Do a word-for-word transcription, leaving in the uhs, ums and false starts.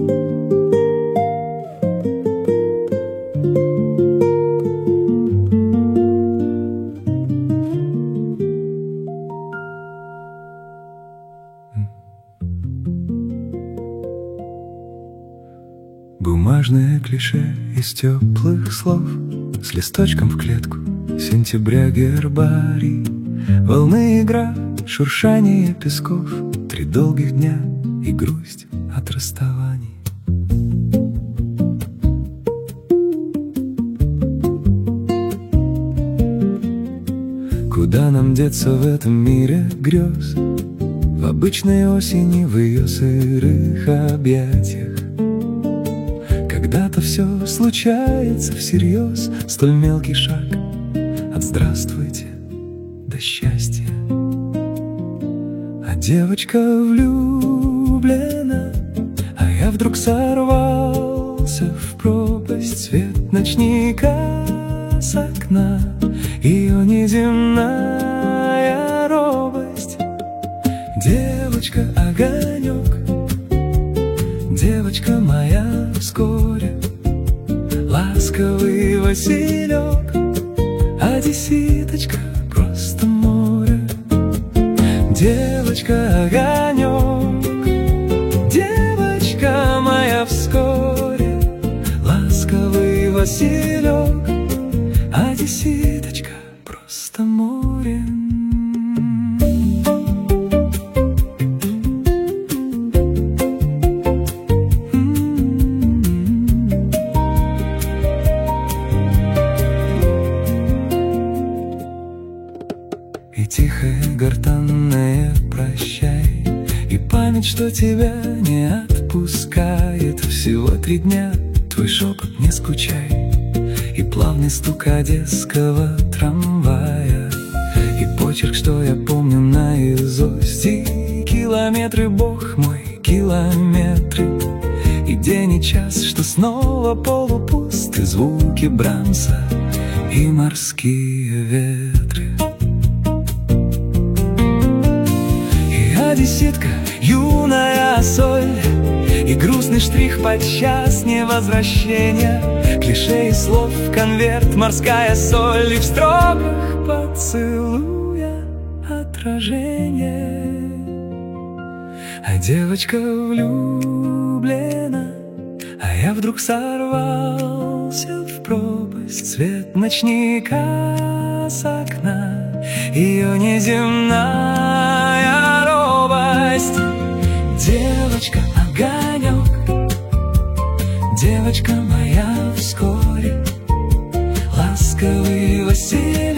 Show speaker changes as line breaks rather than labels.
Бумажное клише из теплых слов, с листочком в клетку сентября гербарий. Волны, игра, шуршание песков, три долгих дня и грусть от расставаний. Куда нам деться в этом мире грез, в обычной осени, в ее сырых объятиях? Когда-то все случается всерьез, столь мелкий шаг от здравствуйте до счастья. А девочка влюблена, а я вдруг сорвался в пропасть. Свет ночника с окна, ее неземная робость. Девочка огонек, девочка моя вскоре, ласковый василек, одесситочка, просто море. Девочка огонек, девочка моя вскоре, ласковый василек, одесситочка, просто море. И тихое гортанное прощай, и память, что тебя не отпускает. Всего три дня, твой шепот, не скучай, и плавный стук одесского трамвая, и почерк, что я помню наизусть, и километры, бог мой, километры, и день и час, что снова полупуст, и звуки Брамса, и морские ветры. Одесситка, юная соль, и грустный штрих подчас невозвращения, клише и слов конверт, морская соль, и в строках поцелуя отражение. А девочка влюблена, а я вдруг сорвался в пропасть. Свет ночника с окна, ее неземная робость. Девочка огонек, девочка моя вскоре, ласковый василек,